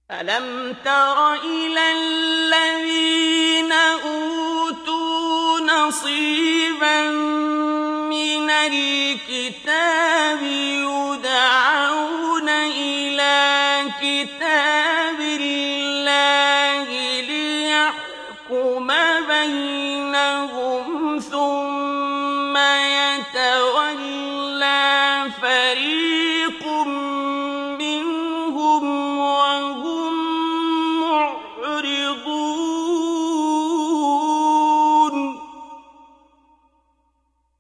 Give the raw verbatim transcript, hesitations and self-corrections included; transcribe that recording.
أَلَمْ تَرَ إِلَى الَّذِينَ أُوتُوا نَصِيبًا مِّنَ الْكِتَابِ يُدْعَوْنَ إِلَىٰ كِتَابِ اللَّهِ لِيَحْكُمَ بَيْنَهُمْ